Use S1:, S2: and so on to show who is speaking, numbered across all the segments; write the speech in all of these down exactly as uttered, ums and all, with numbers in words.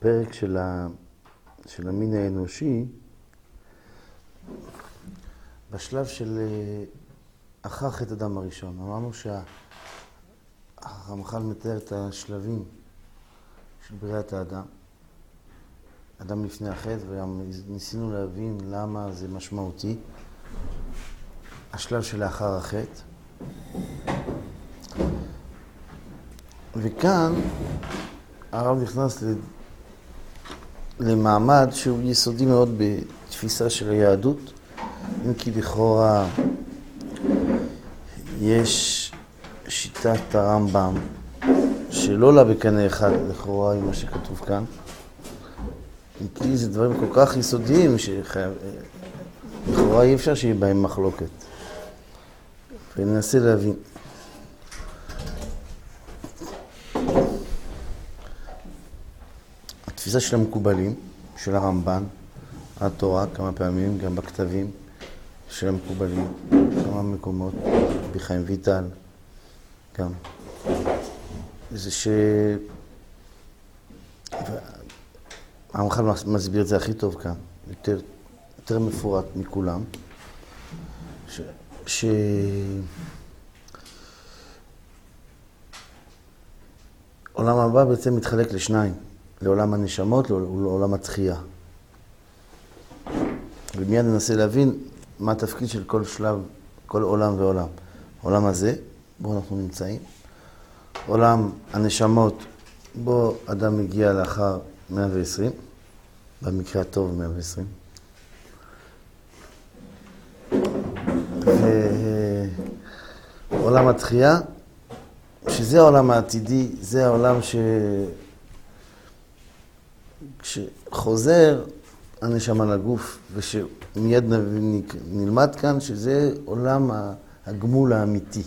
S1: בפרק של, ה... של המין האנושי, בשלב של אחר חטא אדם הראשון, אמרנו שהרמח"ל מתאר את השלבים של בריאת האדם, אדם לפני החטא, וניסינו להבין למה זה משמעותי. השלב שלאחר החטא. וכאן הרב נכנס למעמד שהוא יסודי מאוד בתפיסה של היהדות, אם כי לכאורה יש שיטת הרמב"ם שלא עולה בקנה אחד לכאורה עם מה שכתוב כאן, אם כי זה דברים כל כך יסודיים שלכאורה אי אפשר שיהיה בהם מחלוקת. וננסה להבין. התפיסה של המקובלים, של הרמב"ן, התורה, כמה פעמים, גם בכתבים של המקובלים, כמה מקומות, בחיים ויטל, גם. זה ש... הרמח"ל מסביר את זה הכי טוב כאן, יותר, יותר מפורט מכולם, ש... ש... עולם הבא בעצם מתחלק לשניים, לעולם הנשמות ולעולם התחייה. ומיד ננסה להבין מה התפקיד של כל שלב, כל עולם ועולם. העולם הזה, בו אנחנו נמצאים, עולם הנשמות, בו אדם מגיע לאחר מאה ועשרים, במקרה הטוב מאה ועשרים. ועולם התחייה, שזה העולם העתידי, זה העולם ש... כשחוזר הנשמה לגוף, ושמיד נלמד כאן שזה עולם הגמול האמיתי.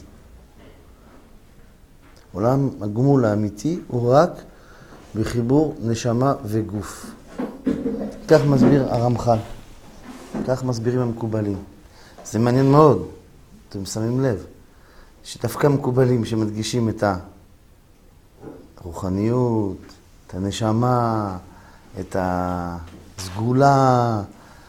S1: עולם הגמול האמיתי הוא רק בחיבור נשמה וגוף. כך מסביר הרמח"ל, כך מסבירים המקובלים. זה מעניין מאוד, אתם שמים לב, שדווקא מקובלים שמדגישים את הרוחניות, את הנשמה, את הסגולה,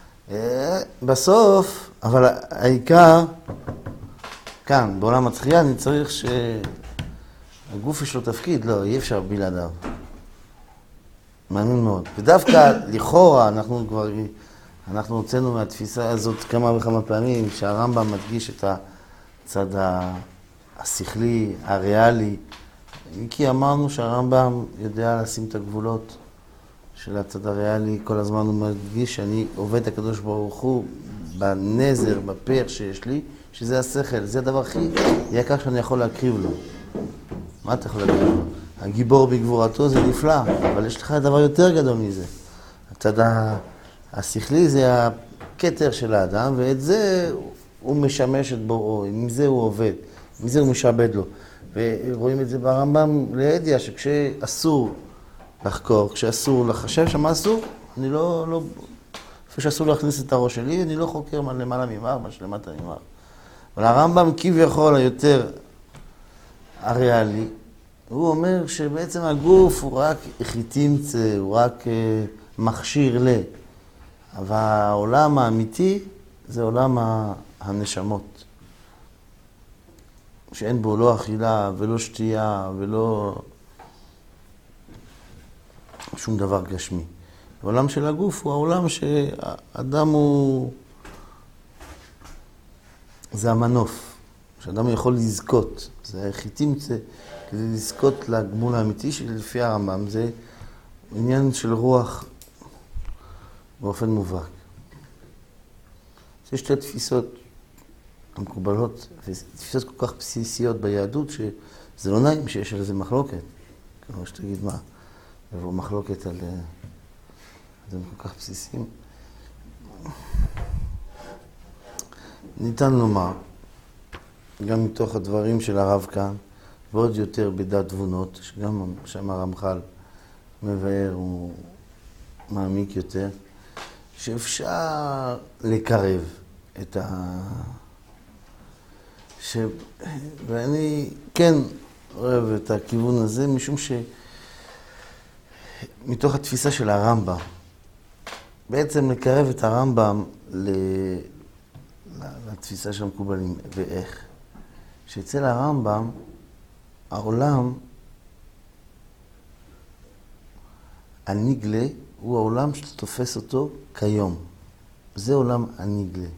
S1: בסוף, אבל העיקר, כאן, בעולם התחייה, אני צריך שהגוף יש לו תפקיד, לא, אי אפשר בלעדיו. מעניין מאוד. ודווקא לכאורה, אנחנו כבר, אנחנו הוצאנו מהתפיסה הזאת כמה וכמה פעמים, שהרמב"ם מדגיש את הצד השכלי, הריאלי, כי אמרנו שהרמב"ם יודע לשים את הגבולות של הצד הריאלי, כל הזמן הוא מדגיש שאני עובד את הקדוש ברוך הוא בנזר, בפר שיש לי, שזה השכל, זה הדבר הכי יקר שאני יכול להקריב לו. מה אתה יכול להקריב לו? הגיבור בגבורתו זה נפלא, אבל יש לך דבר יותר גדול מזה. הצד השכלי זה הכתר של האדם, ואת זה הוא משמש את בוראו, עם זה הוא עובד, עם זה הוא משעבד לו. ורואים את זה ברמב"ם לידיעה, שכשאסור לחקור, כשאסור לחשב שמה אסור, אני לא, לא, איפה שאסור להכניס את הראש שלי, אני לא חוקר מה למעלה ממער, מה שלמטה ממער. אבל הרמב"ם כביכול היותר הריאלי, הוא אומר שבעצם הגוף הוא רק חיתימצה, הוא רק אה, מכשיר ל. אבל העולם האמיתי זה עולם הנשמות. שאין בו לא אכילה ולא שתייה ולא שום דבר גשמי. העולם של הגוף הוא העולם שאדם הוא... זה המנוף, שאדם יכול לזכות. זה חיתימצה כדי לזכות לגמול האמיתי שלפי הרמב"ם. זה עניין של רוח באופן מובהק. יש שתי תפיסות המקובלות, ותפיסות כל כך בסיסיות ביהדות, שזה לא נעים שיש על זה מחלוקת. כמו שתגיד מה, יבוא מחלוקת על זה כל כך בסיסיים. ניתן לומר, גם מתוך הדברים של הרב כאן, ועוד יותר בדעת תבונות, שגם שם הרמח"ל מבאר ומעמיק יותר, שאפשר לקרב את ה... ש... ואני כן אוהב את הכיוון הזה, משום מתוך התפיסה של הרמב"ם, בעצם לקרב את הרמב"ם לתפיסה של המקובלים. ואיך? שאצל הרמב"ם, העולם הניגלה הוא העולם שתופס אותו כיום. זה עולם הניגלה.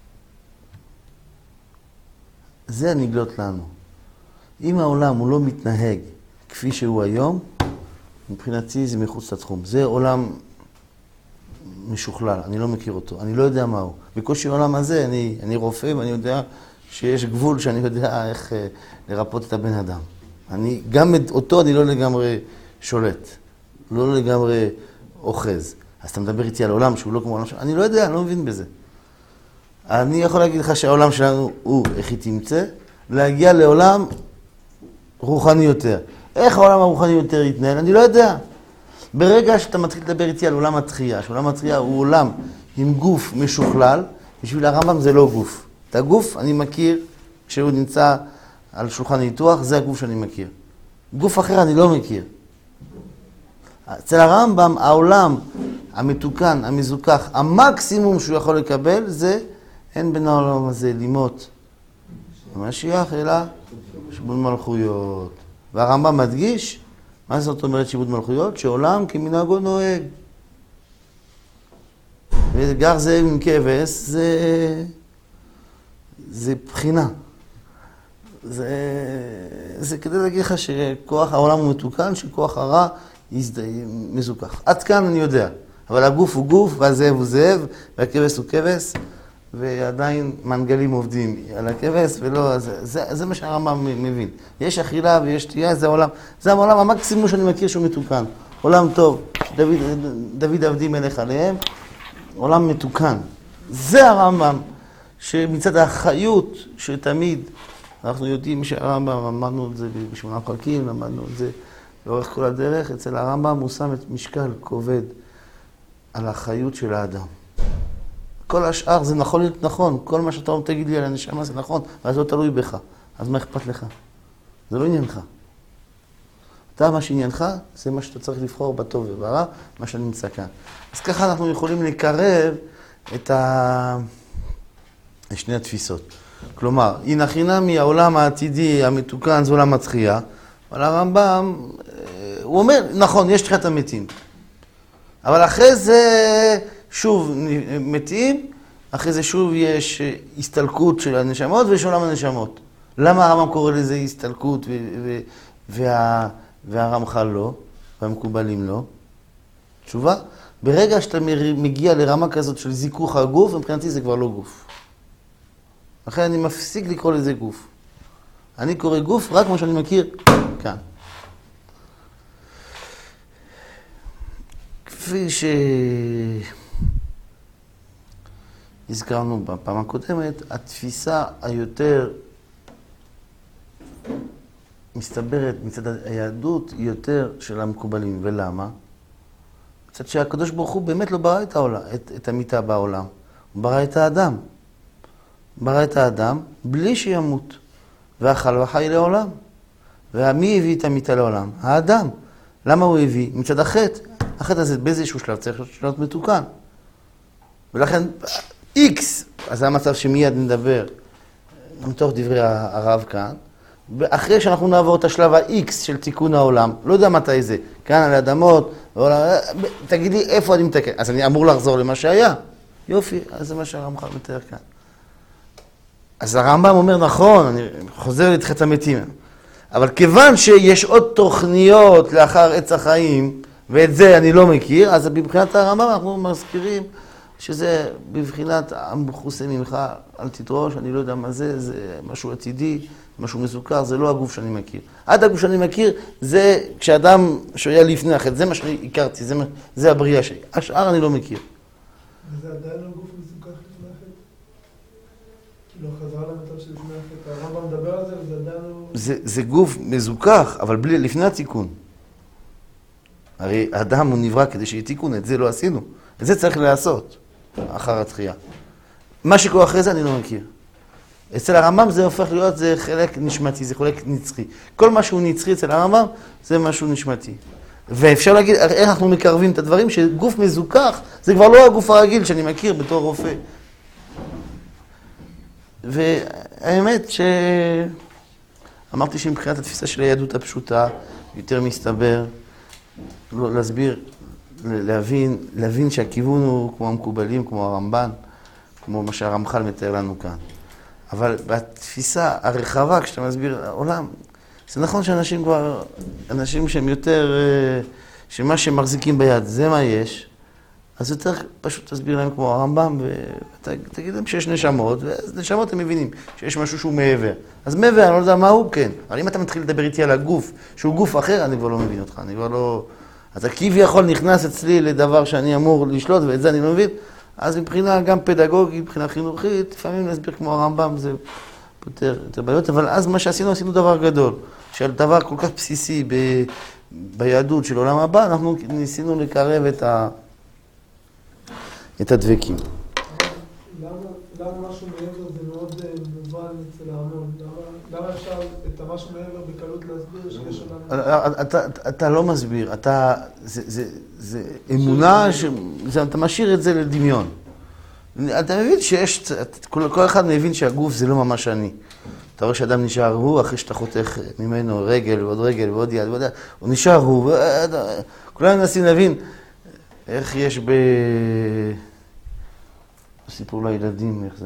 S1: זה הנגלות לנו. אם העולם הוא לא מתנהג כפי שהוא היום, מבחינתי זה מחוץ לתחום. זה עולם משוכלל, אני לא מכיר אותו, אני לא יודע מהו. בקושי העולם הזה, אני, אני רופא ואני יודע שיש גבול שאני יודע איך אה, לרפות את הבן אדם. אני, גם אותו אני לא לגמרי שולט, לא לגמרי אוחז. אז אתה מדבר איתי על עולם שהוא לא כמו עולם שלנו, אני לא יודע, אני לא מבין בזה. אני יכול להגיד לך שהעולם שלנו הוא, איך היא תמצא, להגיע לעולם רוחני יותר. איך העולם הרוחני יותר יתנהל? אני לא יודע. ברגע שאתה מתחיל לדבר איתי על עולם התחייה, שעולם התחייה הוא עולם עם גוף משוכלל, בשביל הרמב"ם זה לא גוף. את הגוף אני מכיר, כשהוא נמצא על שולחן ניתוח, זה הגוף שאני מכיר. גוף אחר אני לא מכיר. אצל הרמב"ם, העולם המתוקן, המזוכח, המקסימום שהוא יכול לקבל, זה אין בין העולם הזה לימות המשיח, אלא שיבוד מלכויות. והרמב"ם מדגיש, מה זאת אומרת שיבוד מלכויות? שעולם כמנהגו נוהג. וגר זאב עם כבש, זה, זה בחינה. זה, זה כדי להגיד לך שכוח העולם הוא מתוקן, שכוח הרע מזוכח. עד כאן אני יודע. אבל הגוף הוא גוף, והזאב הוא זאב, והכבש הוא כבש, ועדיין מנגלים עובדים על הכבש, ולא, זה, זה, זה מה שהרמב"ם מבין. יש אכילה ויש שתייה, זה העולם, זה העולם המקסימום שאני מכיר שהוא מתוקן. עולם טוב, דוד, דוד עבדי מלך עליהם, עולם מתוקן. זה הרמב"ם, שמצד החיות שתמיד, אנחנו יודעים שהרמב"ם, אמרנו את זה בשמונה פרקים, למדנו את זה לאורך כל הדרך, אצל הרמב"ם הוא שם את משקל כובד על החיות של האדם. כל השאר זה נכון להיות נכון, כל מה שאתה תגיד לי על הנשמה זה נכון, אבל זה לא תלוי בך. אז מה אכפת לך? זה לא עניינך. אתה, מה שעניינך, זה מה שאתה צריך לבחור בטוב וברע, מה שנמצא כאן. אז ככה אנחנו יכולים לקרב את ה... שני התפיסות. כלומר, הנה חינמי, העולם העתידי, המתוקן, זה עולם התחייה, אבל הרמב"ם, הוא אומר, נכון, יש תחיית המתים. אבל אחרי זה, שוב, מתים, אחרי זה שוב יש הסתלקות של הנשמות ויש עולם הנשמות. למה הרמב"ם קורא לזה הסתלקות וה... והרמח"ל לא, והמקובלים לא? תשובה, ברגע שאתה מגיע לרמה כזאת של זיכוך הגוף, מבחינתי זה כבר לא גוף. לכן אני מפסיק לקרוא לזה גוף. אני קורא גוף רק מה שאני מכיר כאן. כפי שהזכרנו בפעם הקודמת, התפיסה היותר מסתברת מצד היהדות היא יותר של המקובלים. ולמה? מצד שהקדוש ברוך הוא באמת לא ברא את העולם, את, את המיטה בעולם. הוא ברא את האדם. ברא את האדם בלי שימות. ואכל וחי לעולם. ומי הביא את המיטה לעולם? האדם. למה הוא הביא? מצד החטא. החטא הזה באיזשהו שלב צריך להיות מתוקן. ולכן איקס, אז זה המצב שמיד נדבר מתוך דברי הרב כאן, ואחרי שאנחנו נעבור את השלב ה-X של תיקון העולם, לא יודע מתי זה, כאן על האדמות, תגיד לי איפה אני מתקן, אז אני אמור לחזור למה שהיה. יופי, אז זה מה שהרמח"ל מתאר כאן. אז הרמב"ם אומר, נכון, אני חוזר לתחיית המתים, אבל כיוון שיש עוד תוכניות לאחר עץ החיים, ואת זה אני לא מכיר, אז בבחינת הרמב"ם אנחנו מזכירים שזה בבחינת המכוסה ממך, אל תדרוש, אני לא יודע מה זה, זה משהו עתידי, משהו מסוכר, זה לא הגוף שאני מכיר. עד הגוף שאני מכיר, זה כשאדם שהיה לפני החטא, זה מה שאני הכרתי, זה, זה הבריאה שלי. השאר אני לא מכיר.
S2: וזה עדיין לא גוף מסוכר לפני החטא? כאילו חזרה למצב של לפני החטא, הרמב"ם מדבר על זה וזה עדיין לא...
S1: זה, זה גוף מזוכח, אבל בלי, לפני התיקון. הרי האדם הוא נברא כדי שיהיה תיקון, את זה לא עשינו. את זה צריך לעשות, אחר התחייה. מה שקורה אחרי זה אני לא מכיר. אצל הרמב"ם זה הופך להיות, זה חלק נשמתי, זה חלק נצחי. כל מה שהוא נצחי אצל הרמב"ם זה משהו נשמתי. ואפשר להגיד איך אנחנו מקרבים את הדברים, שגוף מזוכח זה כבר לא הגוף הרגיל שאני מכיר בתור רופא. והאמת שאמרתי שמבחינת התפיסה של היהדות הפשוטה, יותר מסתבר, להסביר, להבין, להבין שהכיוון הוא כמו המקובלים, כמו הרמב"ן, כמו מה שהרמח"ל מתאר לנו כאן. אבל בתפיסה הרחבה, כשאתה מסביר העולם, זה נכון שאנשים כבר, אנשים שהם יותר, שמה שהם מחזיקים ביד, זה מה יש, אז יותר פשוט תסביר להם כמו הרמב"ם, ותגיד להם שיש נשמות, ואז נשמות הם מבינים שיש משהו שהוא מעבר. אז מעבר, אני לא יודע מה הוא, כן. אבל אם אתה מתחיל לדבר איתי על הגוף, שהוא גוף אחר, אני כבר לא מבין אותך, אני כבר לא... אתה כביכול נכנס אצלי לדבר שאני אמור לשלוט, ואת זה אני לא מבין, אז מבחינה גם פדגוגית, מבחינה חינוכית, לפעמים להסביר כמו הרמב"ם, זה יותר, יותר בעיות, אבל אז מה שעשינו, עשינו דבר גדול, שעל דבר כל כך בסיסי ב, ביהדות של עולם הבא, אנחנו ניסינו לקרב את, ה, את הדבקים.
S2: למה, למה משהו מעבר זה מאוד מובן אצל ההמון? למה, למה אפשר את המשהו מעבר בקלות להסביר שיש עולם?
S1: אתה, אתה, אתה לא מסביר, אתה, זה, זה, זה אמונה, ש, זה, אתה משאיר את זה לדמיון. אתה מבין שיש, כל, כל אחד מבין שהגוף זה לא ממש אני. אתה רואה שאדם נשאר הוא, אחרי שאתה חותך ממנו רגל ועוד רגל ועוד יד ועוד יד, הוא נשאר הוא. כולנו מנסים להבין איך יש ב... סיפור לילדים, איך זה...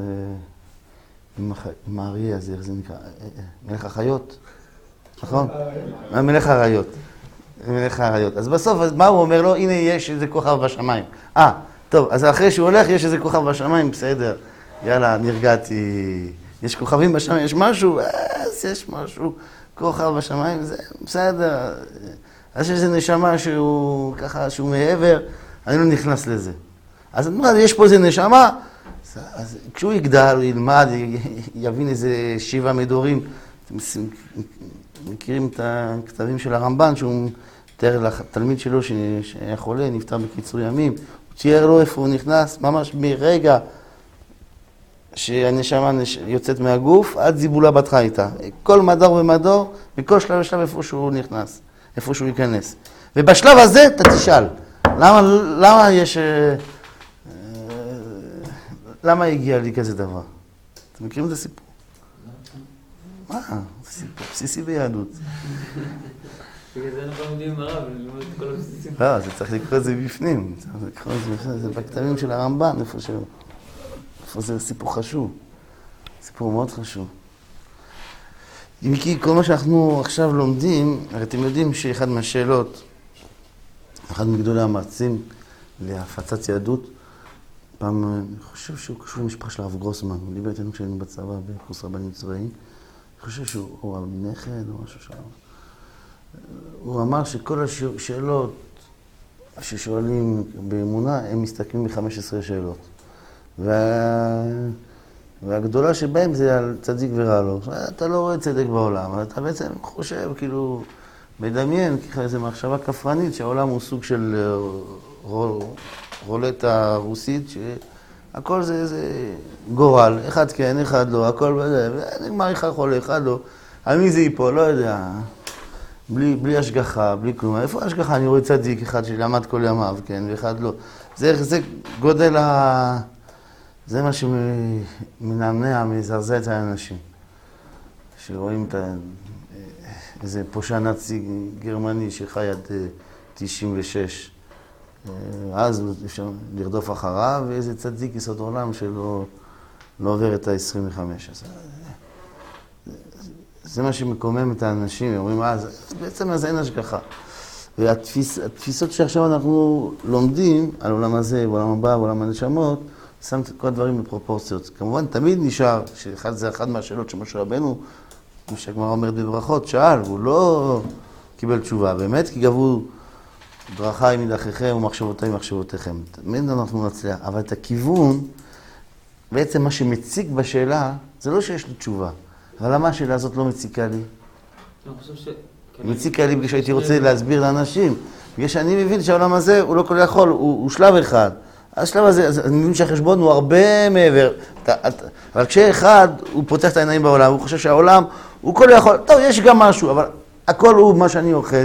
S1: עם האריה הזה, איך זה נקרא? מלך החיות, נכון? מלך הריות. מלך הריות. אז בסוף, מה הוא אומר לו? הנה יש איזה כוכב בשמיים. אה, טוב, אז אחרי שהוא הולך, יש איזה כוכב בשמיים, בסדר. יאללה, נרגעתי. יש כוכבים בשמיים, יש משהו? אז יש משהו. כוכב בשמיים, זה בסדר. אז יש איזה נשמה שהוא ככה, שהוא מעבר, אני לא נכנס לזה. אז יש פה איזה נשמה, אז כשהוא יגדל, הוא ילמד, יבין איזה שבעה מדורים. אתם מכירים את הכתבים של הרמב"ן, שהוא תיאר לתלמיד שלו שהיה חולה, נפטר בקיצור ימים. הוא תיאר לו איפה הוא נכנס, ממש מרגע שהנשמה יוצאת מהגוף, עד זיבולה בת חייתה. כל מדור ומדור, בכל שלב ושלב איפה שהוא נכנס, איפה שהוא ייכנס. ובשלב הזה אתה תשאל, למה, למה יש... למה הגיע לי כזה דבר? אתם מכירים את הסיפור? מה? זה סיפור בסיסי ביהדות.
S3: בגלל זה אנחנו עומדים עם הרב, ללמוד את כל הבסיסים.
S1: לא, זה צריך לקרוא את זה בפנים. צריך לקרוא את זה בפנים. זה בכתבים של הרמב"ן, איפה שהוא. איפה זה סיפור חשוב. סיפור מאוד חשוב. מיקי, כל מה שאנחנו עכשיו לומדים, הרי אתם יודעים שאחד מהשאלות, אחד מגדולי המרצים להפצת יהדות, פעם, אני חושב שהוא קשור למשפחה של הרב גרוסמן, הוא דיבר איתנו כשהיינו בצבא בקורס רבנים צבאיים, אני חושב שהוא נכד או משהו שם. הוא אמר שכל השאלות ששואלים באמונה, הם מסתכלים ב-חמש עשרה שאלות. וה... והגדולה שבהם זה על צדיק ורע לו. אתה לא רואה צדק בעולם, אבל אתה בעצם חושב, כאילו, מדמיין, ככה איזו מחשבה כפרנית, שהעולם הוא סוג של רולטה רוסית, שהכל זה, זה גורל, אחד כן, אחד לא, הכל בזה, ונגמר אחד חולה, אחד לא. על מי זה ייפול? לא יודע. בלי, בלי השגחה, בלי כלום. איפה השגחה? אני רואה צדיק אחד שלמד כל ימיו, כן, ואחד לא. זה, זה גודל ה... זה מה שמנענע, מזרזע את האנשים. שרואים את ה... איזה פושע נאצי גרמני שחי עד תשעים ושש. אז אפשר לרדוף אחריו, ואיזה צדיק יסוד עולם שלא לא עובר את ה-עשרים וחמש. אז... זה מה שמקומם את האנשים, הם אומרים, אה, בעצם אז אין השגחה. והתפיסות שעכשיו אנחנו לומדים על עולם הזה, בעולם הבא, בעולם הנשמות, שם את כל הדברים בפרופורציות. כמובן, תמיד נשאר, שאחד זה אחד מהשאלות שמשה רבנו, כמו שהגמרא אומרת בברכות, שאל, והוא לא קיבל תשובה. באמת, כי גבו דרכי מדרכיכם ומחשבותיי ממחשבותיכם. תמיד אנחנו נצליח. אבל את הכיוון, בעצם מה שמציג בשאלה, זה לא שיש לי תשובה. אבל למה השאלה הזאת לא מציקה לי?
S3: אני חושב ש...
S1: היא מציקה לי בגלל שהייתי רוצה להסביר לאנשים. בגלל שאני מבין שהעולם הזה הוא לא כל יכול, הוא, הוא שלב אחד. השלב הזה, אז אני מבין שהחשבון הוא הרבה מעבר. אתה, אתה, אבל כשאחד הוא פותח את העיניים בעולם, הוא חושב שהעולם הוא כל יכול, טוב, יש גם משהו, אבל הכל הוא מה שאני אוחז.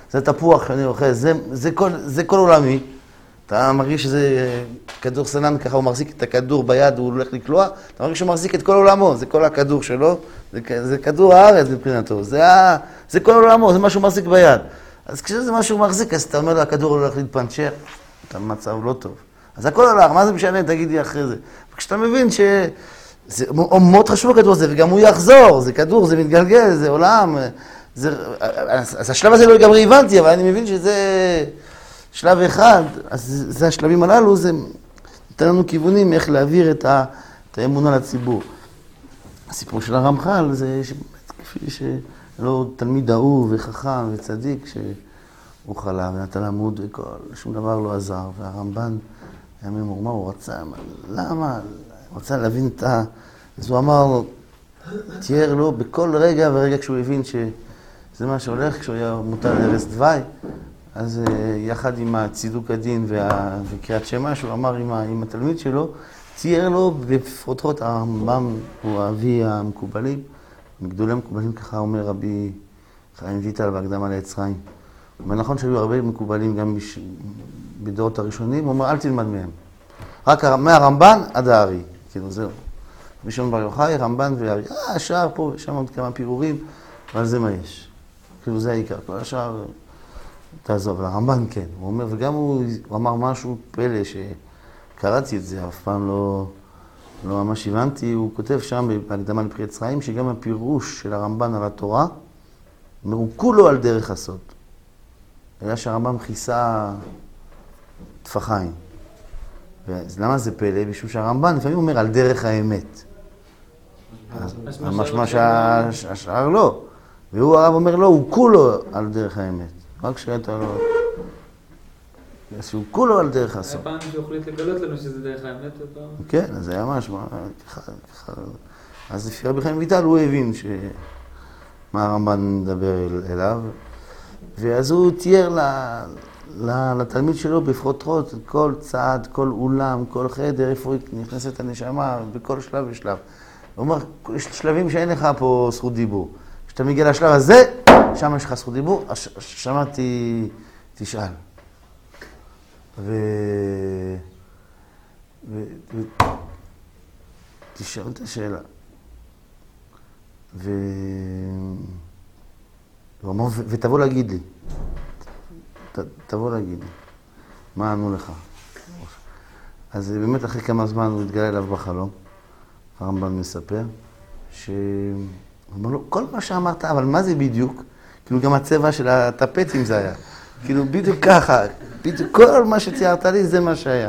S1: זה תפוח שאני אוכל, זה, זה, כל, זה כל עולמי. אתה מרגיש שזה כדור סנן, ככה הוא מחזיק את הכדור ביד, הוא הולך לקלוע, אתה מרגיש שהוא מחזיק את כל עולמו, זה כל הכדור שלו, זה, זה כדור הארץ מבחינתו, זה, ה, זה כל עולמו, זה מה שהוא מחזיק ביד. אז כשזה מה שהוא מחזיק, אז אתה אומר לו, הכדור הולך להתפנצ'ר, אתה מצב לא טוב. אז הכל הולך, מה זה משנה, תגידי אחרי זה. וכשאתה מבין שזה מאוד חשוב הכדור הזה, וגם הוא יחזור, זה כדור, זה מתגלגל, זה עולם, זה, אז השלב הזה לא לגמרי הבנתי, אבל אני מבין שזה שלב אחד, אז זה השלבים הללו, זה נותן לנו כיוונים איך להעביר את, ה, את האמונה לציבור. הסיפור של הרמח"ל זה כפי שלא תלמיד אהוב וחכם וצדיק שהוא חלה ונתן למוד וכל, שום דבר לא עזר, והרמב"ן היה ממורמר, הוא רצה, למה? הוא רצה להבין את ה... אז הוא אמר, תיאר לו בכל רגע ורגע כשהוא הבין שזה מה שהולך, כשהוא היה מוטל לערש דווי, אז יחד עם הצידוק הדין וה... וקריאת שמע, שהוא אמר עם, ה... עם התלמיד שלו, צייר לו בפרוטרוט הרמב"ם, הוא אבי המקובלים, מגדולי המקובלים, ככה אומר רבי חיים ויטל בהקדמה לעץ חיים. ונכון שהיו הרבה מקובלים גם בש... בדורות הראשונים, הוא אומר, אל תלמד מהם. רק מהרמב"ן עד הארי, כאילו זהו. ראשון בר יוחאי, רמב"ן והארי. אה, השאר פה ושם עוד כמה פירורים, אבל זה מה יש. כאילו זה העיקר, כל השאר תעזוב, הרמב"ן כן. הוא אומר, וגם הוא, הוא אמר משהו פלא שקראתי את זה, אף פעם לא, לא ממש הבנתי, הוא כותב שם בהקדמה לפרי עץ חיים, שגם הפירוש של הרמב"ן על התורה, הוא כולו על דרך הסוד. היה שהרמב"ם כיסה טפחיים. למה זה פלא? בשביל שהרמב"ן לפעמים אומר על דרך האמת. משמע שהשאר לא. והוא הרב אומר לא, הוא כולו על דרך האמת. רק שאתה לא... שהוא כולו על דרך הסוד.
S3: היה פעם שהוחליט לגלות לנו שזה דרך האמת או פעם?
S1: כן, אז זה היה משמע. אז לפי רבי חיים ויטל הוא הבין מה הרמב"ן מדבר אליו. ואז הוא תיאר לתלמיד שלו בפרוטרוט כל צעד, כל אולם, כל חדר, איפה נכנסת הנשמה, בכל שלב ושלב. הוא אומר, יש שלבים שאין לך פה זכות דיבור. כשאתה מגיע לשלב הזה, שם יש לך זכות דיבור, שמעתי, תשאל. ו... ו... ו... תשאל את השאלה. ו... הוא אמר, ותבוא להגיד לי. ת, תבוא להגיד לי. מה ענו לך? אז באמת אחרי כמה זמן הוא התגלה אליו בחלום. הרמב"ן מספר, שהוא אומר לו, כל מה שאמרת, אבל מה זה בדיוק? כאילו גם הצבע של הטפטים זה היה. כאילו בדיוק ככה, בדיוק כל מה שציירת לי זה מה שהיה.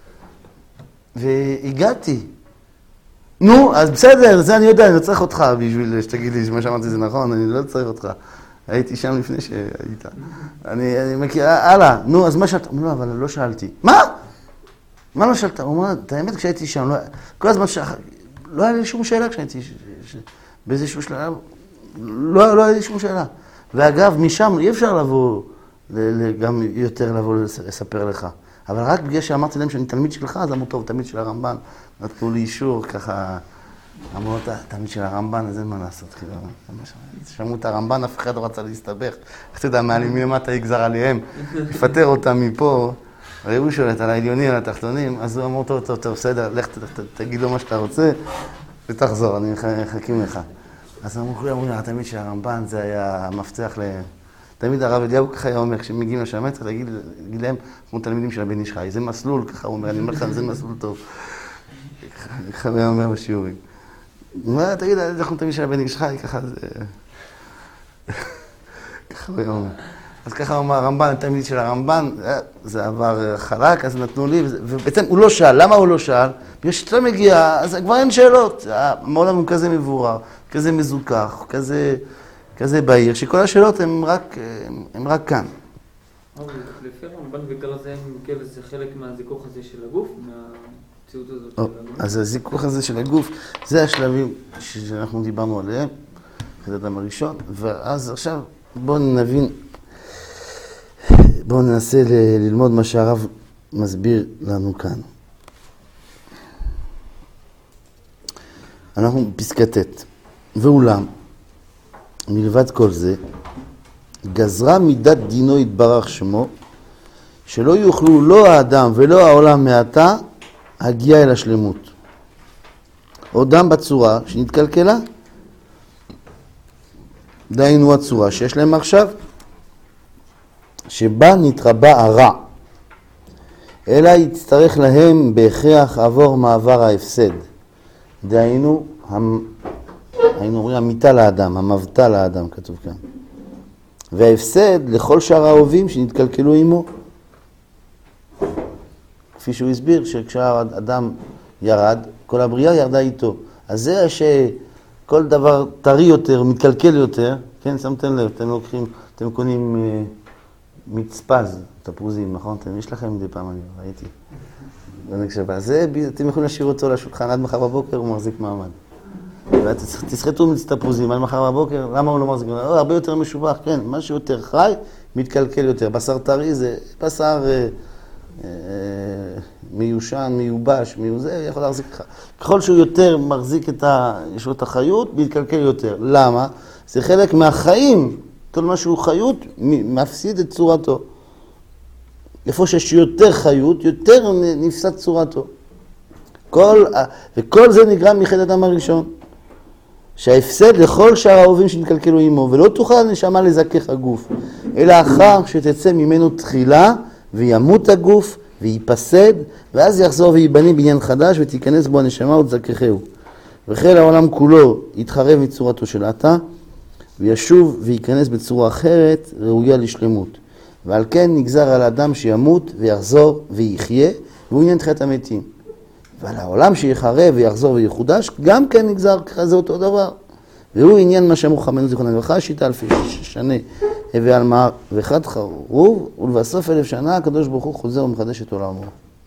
S1: והגעתי. נו, אז בסדר, זה אני יודע, אני לא צריך אותך בשביל שתגיד לי שמה שאמרתי זה נכון, אני לא צריך אותך. הייתי שם לפני שהיית. אני, אני מכיר, הלאה, נו, אז מה שאלת? לא, אבל לא שאלתי. מה? מה לא שאלת? הוא אומר, את האמת כשהייתי שם, לא, כל הזמן ש... לא היה לי שום שאלה כשהייתי, ש... ש... באיזשהו שלב, לא, לא היה לי שום שאלה. ואגב, משם אי אפשר לבוא, ל... גם יותר לבוא לספר לך. אבל רק בגלל שאמרתי להם שאני תלמיד שלך, אז אמרו טוב, תלמיד של הרמב"ן. נתנו לי אישור, ככה, אמרו אותה, תלמיד של הרמב"ן, אז אין מה לעשות, כאילו, שמעו את הרמב"ן, אף אחד לא רצה להסתבך. איך אתה יודע, מעלימים למטה יגזר עליהם, יפטר אותם מפה, הרי הוא שולט על העליונים, על התחתונים, אז הוא אמר, טוב, טוב, טוב, בסדר, לך תגיד לו מה שאתה רוצה, ותחזור, אני מחכים לך. אז אמרו, כולם, התלמיד של הרמב"ן, זה היה המפתח ל... תמיד הרב אליהו ככה היה אומר, כשמגיעים לשם, צריך להגיד להם, כמו תלמידים של הבן איש חי, זה מסלול, ככה הוא אומר, אני אומר לך, זה מסלול טוב. ככה הוא היה אומר בשיעורים. מה, תגיד, אנחנו תלמיד של הבן איש חי, ככה זה... ככה הוא היה אומר. אז ככה הוא אמר, הרמב"ן, התלמיד של הרמב"ן, זה עבר חלק, אז נתנו לי, ובעצם הוא לא שאל. למה הוא לא שאל? בגלל שאתה מגיע, אז כבר אין שאלות. העולם הוא כזה מבורר, כזה מזוכח, כזה... כזה בעיר, שכל השאלות הן רק, הן רק כאן.
S3: לפי הרמב"ן וכל הזה, זה חלק מהזיכוך הזה של הגוף, מהמציאות הזאת של הגוף?
S1: אז הזיכוך הזה של הגוף, זה השלבים שאנחנו דיברנו עליהם, זה האדם הראשון, ואז עכשיו בואו נבין, בואו ננסה ללמוד מה שהרב מסביר לנו כאן. אנחנו בפסקה ט', ואולם, מלבד כל זה, גזרה מידת דינו יתברך שמו, שלא יוכלו לא האדם ולא העולם מעתה הגיע אל השלמות. עודם בצורה שנתקלקלה, דהיינו הצורה שיש להם עכשיו, שבה נתרבה הרע, אלא יצטרך להם בהכרח עבור מעבר ההפסד. דהיינו, היינו אומרים, המיטה לאדם, המבטה לאדם, כתוב כאן. וההפסד לכל שאר האהובים שנתקלקלו עמו. כפי שהוא הסביר, שכשהאדם ירד, כל הבריאה ירדה איתו. אז זה שכל דבר טרי יותר, מתקלקל יותר, כן, שמתם לב, אתם לוקחים, אתם קונים אה, מצפז, תפוזים, נכון? אתם, יש לכם מדי פעם, אני ראיתי. אז זה, אתם יכולים להשאיר אותו לשולחן עד מחר בבוקר, הוא מחזיק מעמד. ותסחטו מצטפוזים עד מחר בבוקר, למה הוא לא מחזיק מעמד? הרבה יותר משובח, כן, מה שיותר חי, מתקלקל יותר. בשר טרי זה בשר אה, אה, מיושן, מיובש, מיוזה, יכול להחזיק לך. ככל שהוא יותר מחזיק את ה... יש לו את החיות, מתקלקל יותר. למה? זה חלק מהחיים. כל מה שהוא חיות, מפסיד את צורתו. איפה שיש יותר חיות, יותר נפסד צורתו. כל, וכל זה נגרם מחטא האדם הראשון. שההפסד לכל שאר האהובים שנתקלקלו עמו, ולא תוכל הנשמה לזכך הגוף, אלא אחר שתצא ממנו תחילה, וימות הגוף, וייפסד, ואז יחזור וייבנה בניין חדש, ותיכנס בו הנשמה ותזככהו. וחיל העולם כולו יתחרב מצורתו של עתה, וישוב וייכנס בצורה אחרת, ראויה לשלמות. ועל כן נגזר על האדם שימות ויחזור ויחיה, והוא עניין תחיית המתים. ועל העולם שיחרב ויחזור ויחודש, גם כן נגזר כזה אותו דבר. והוא עניין מה שאמרו חכמינו זיכרונם לברכה, שיטה אלפי שנה הווה על מה ואחד חרוב, ולבסוף אלף שנה הקדוש ברוך הוא חוזר ומחדש את עולמו.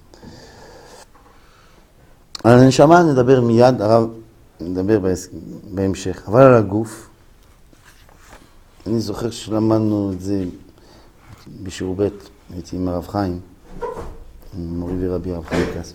S1: על הנשמה נדבר מיד, הרב נדבר בהמשך, אבל על הגוף, אני זוכר שלמדנו את זה בשיעור ב', הייתי עם הרב חיים, עם מורי ורבי הרב חיים קס.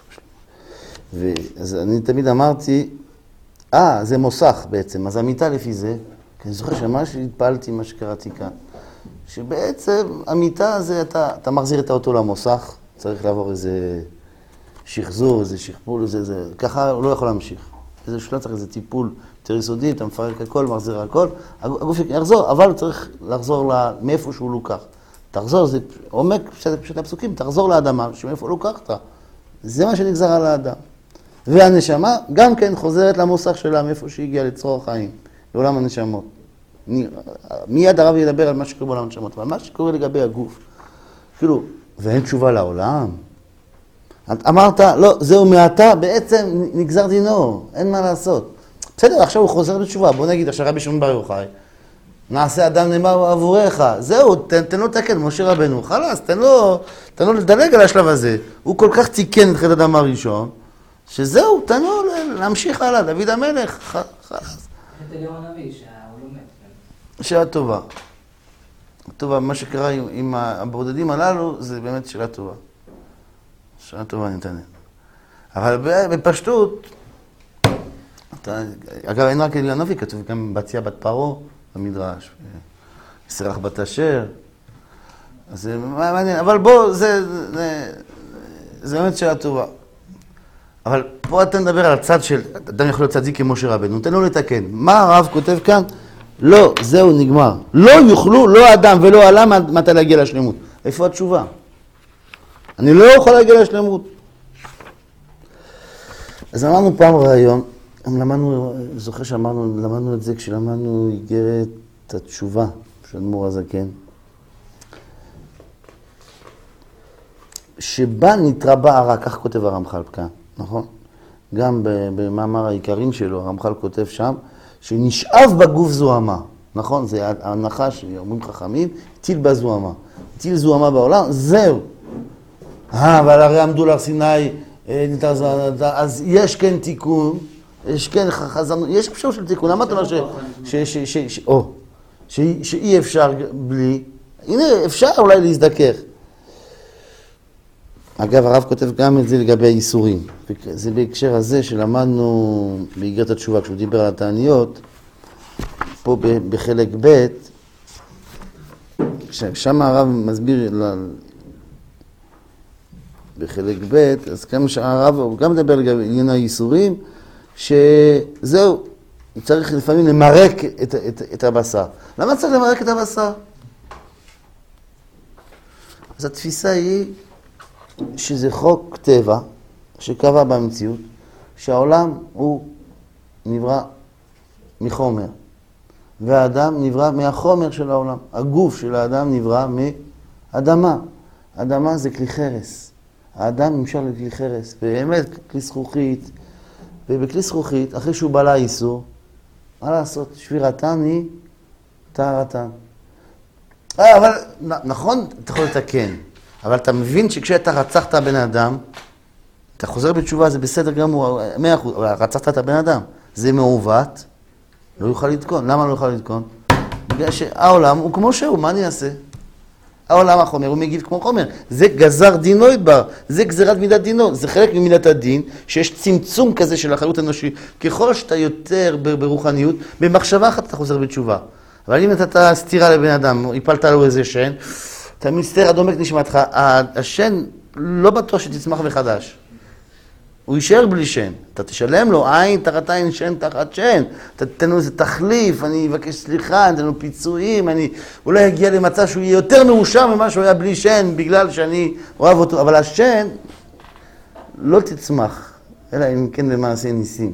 S1: ואז אני תמיד אמרתי, אה, זה מוסך בעצם, אז המיטה לפי זה, כי אני זוכר שממש התפעלתי מה שקראתי כאן, שבעצם המיטה זה, אתה, אתה מחזיר את האוטו למוסך, צריך לעבור איזה שחזור, איזה שכפול, איזה, איזה, ככה הוא לא יכול להמשיך. איזה שלא צריך איזה טיפול יותר יסודי, אתה מפרק הכל, מחזיר הכל, הגוף יחזור, אבל צריך לחזור מאיפה שהוא לוקח. תחזור, זה עומק פשוט הפסוקים, תחזור לאדמה, שמאיפה לוקחת. זה מה שנגזר על האדם. והנשמה גם כן חוזרת למוסך שלה, מאיפה שהגיעה לצרור החיים, לעולם הנשמות. מיד הרב ידבר על מה שקורה בעולם הנשמות, אבל מה שקורה לגבי הגוף, כאילו, ואין תשובה לעולם. אמרת, לא, זהו מעתה, בעצם נגזר דינו, אין מה לעשות. בסדר, עכשיו הוא חוזר לתשובה, בוא נגיד, עכשיו רבי שמעון בר יוחאי, נעשה אדם נאמר עבורך, זהו, תן, תן לו תקן, משה רבנו, חלאס, תן לו, תן לו לדלג על השלב הזה. הוא כל כך תיקן את חטא האדם הראשון, שזהו, תן לו להמשיך הלאה, דוד המלך, חלאס.
S4: חטא אליהו הנביא, שהוא לא מת.
S1: שאלה טובה. טובה, מה שקרה עם, עם הבודדים הללו, זה באמת שאלה טובה. שאלה טובה ניתנת. אבל בפשטות, אתה, אגב, אין רק אליהו הנביא, כתוב גם בתיה בת פרעה במדרש, סרח בת אשר, אז זה מעניין, אבל בוא, זה, זה, זה באמת שאלה טובה. אבל פה אתה מדבר על הצד של, אדם יכול להיות צדיק כמו משה רבנו, נותן לו לתקן. מה הרב כותב כאן? לא, זהו, נגמר. לא יוכלו, לא אדם ולא עולם, מתי להגיע לשלמות. איפה התשובה? אני לא יכול להגיע לשלמות. אז אמרנו פעם רעיון, למדנו, זוכר שאמרנו, למדנו את זה כשלמדנו איגרת התשובה של אדמו"ר הזקן, שבה נתרבה הרע, כך כותב הרמח"ל כאן, נכון? גם במאמר העיקרים שלו, הרמח"ל כותב שם, שנשאב בגוף זוהמה, נכון? זה ההנחה שאומרים חכמים, טיל בזוהמה. טיל זוהמה בעולם, זהו. אה, אבל הרי עמדו להר סיני, אז יש כן תיקון, יש כן חזרנו, יש אפשר של תיקון, למה אתה אומר שאי אפשר בלי, הנה אפשר אולי להזדכך. אגב, הרב כותב גם את זה לגבי האיסורים. זה בהקשר הזה שלמדנו באיגרת התשובה, כשהוא דיבר על התעניות, פה בחלק ב', שם הרב מסביר בחלק ב', אז כמה שהרב, הוא גם מדבר לגבי עניין האיסורים, שזהו, צריך לפעמים למרק את, את, את הבשר. למה צריך למרק את הבשר? אז התפיסה היא שזה חוק טבע שקבע במציאות, שהעולם הוא נברא מחומר, והאדם נברא מהחומר של העולם. הגוף של האדם נברא מאדמה. אדמה זה כלי חרס. האדם נמשל לכלי חרס, באמת כלי זכוכית. ובכלי זכוכית, אחרי שהוא בלע איסור, מה לעשות? שבירתן היא טהרתן. אה, אבל נכון, אתה יכול לתקן, אבל אתה מבין שכשאתה רצחת בן אדם, אתה חוזר בתשובה, זה בסדר גמור, מאה אחוז, אבל רצחת את הבן אדם, זה מעוות, לא יוכל לתקון. למה לא יוכל לתקון? בגלל שהעולם הוא כמו שהוא, מה אני אעשה? העולם החומר הוא מגיב כמו חומר, זה גזר דינו ידבר, זה גזירת מידת דינו, זה חלק ממידת הדין, שיש צמצום כזה של החיות האנושית. ככל שאתה יותר ברוחניות, במחשבה אחת אתה חוזר בתשובה. אבל אם אתה סתירה לבן אדם, הפלת לו איזה שן, אתה מצטער, הדומק נשמתך, השן לא בטוח שתצמח מחדש. הוא יישאר בלי שן. אתה תשלם לו עין תחת עין, שן תחת שן. אתה תתן לו איזה תחליף, אני אבקש סליחה, אני אתן לו פיצויים, אני אולי אגיע למצב שהוא יהיה יותר מאושר ממה שהוא היה בלי שן, בגלל שאני אוהב אותו. אבל השן לא תצמח, אלא אם כן במעשה ניסים.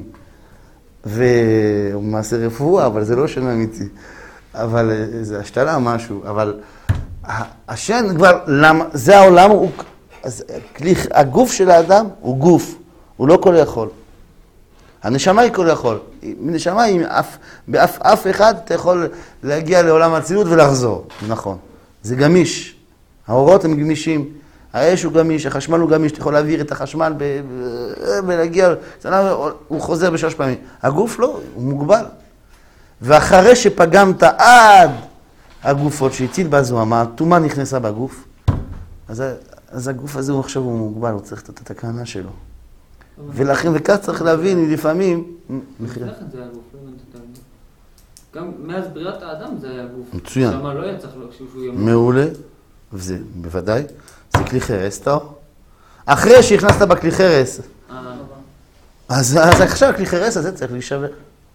S1: ומעשה רפואה, אבל זה לא שן אמיתי. אבל זה השתלה משהו. אבל השן כבר, למה? זה העולם, הוא, אז, הגוף של האדם הוא גוף. הוא לא כל יכול. הנשמה היא כל יכול. נשמה היא אף, באף אף אחד אתה יכול להגיע לעולם הצילות ולחזור. נכון. זה גמיש. האורות הם גמישים. האש הוא גמיש, החשמל הוא גמיש. אתה יכול להעביר את החשמל ב... ולהגיע... הוא חוזר בשלוש פעמים. הגוף לא, הוא מוגבל. ואחרי שפגמת עד הגופות שהציל בזוהמה, התומה נכנסה בגוף, אז, אז הגוף הזה הוא עכשיו הוא מוגבל, הוא צריך את התקנה שלו. ולכן וכך צריך להבין, לפעמים...
S3: לפני כן זה היה הגוף, לא הבנתי את הגוף. גם מאז בריאת האדם זה היה הגוף.
S1: מצוין.
S3: שמה לא היה צריך שהוא ימות.
S1: מעולה, וזה בוודאי, זה כלי חרס, טוב? אחרי שהכנסת בכלי חרס, אז, אז עכשיו כלי חרס הזה צריך להישבר.